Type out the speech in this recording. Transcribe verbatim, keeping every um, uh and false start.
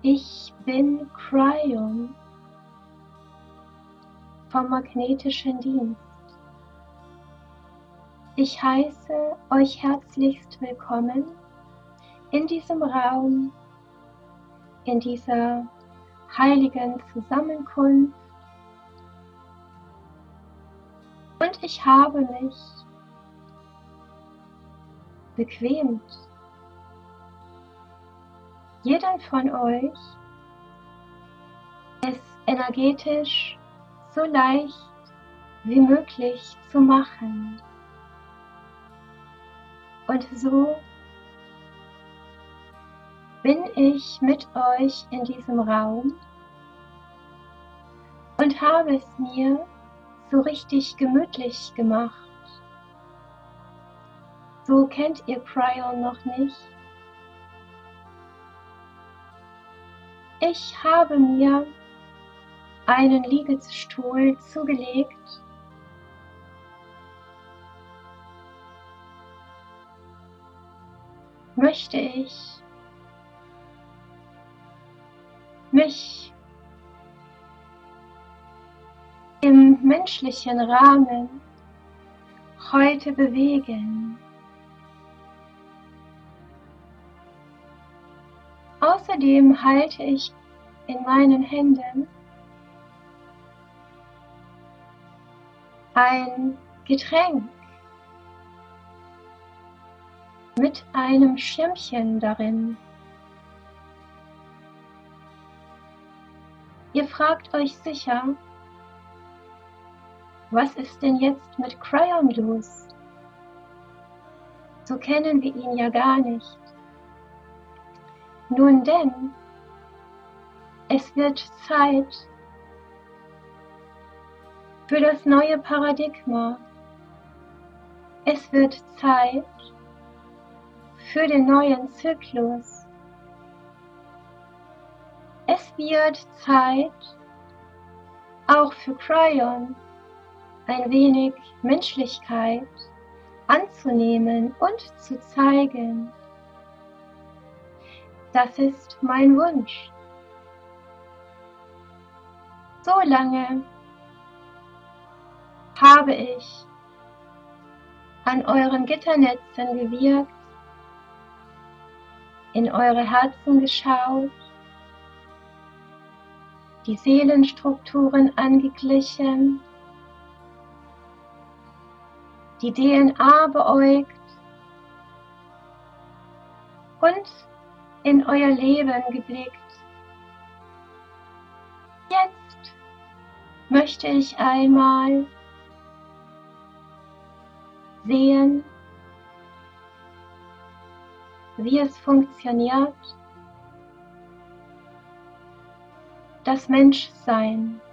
Ich bin Cryon vom Magnetischen Dienst. Ich heiße euch herzlichst willkommen in diesem Raum, in dieser heiligen Zusammenkunft. Und ich habe mich bequemt, jeden von euch es energetisch so leicht wie möglich zu machen. Und so bin ich mit euch in diesem Raum und habe es mir so richtig gemütlich gemacht. So kennt ihr Cryon noch nicht. Ich habe mir einen Liegestuhl zugelegt möchte ich mich im menschlichen Rahmen heute bewegen. Außerdem halte ich in meinen Händen ein Getränk mit einem Schirmchen darin. Ihr fragt euch sicher, was ist denn jetzt mit Cryon los? So kennen wir ihn ja gar nicht. Nun denn, es wird Zeit für das neue Paradigma. Es wird Zeit für den neuen Zyklus. Es wird Zeit auch für Cryon ein wenig Menschlichkeit anzunehmen und zu zeigen. Das ist mein Wunsch. So lange habe ich an euren Gitternetzen gewirkt, in eure Herzen geschaut, die Seelenstrukturen angeglichen, die D N A beäugt und in euer Leben geblickt. Jetzt möchte ich einmal sehen, wie es funktioniert, das Menschsein.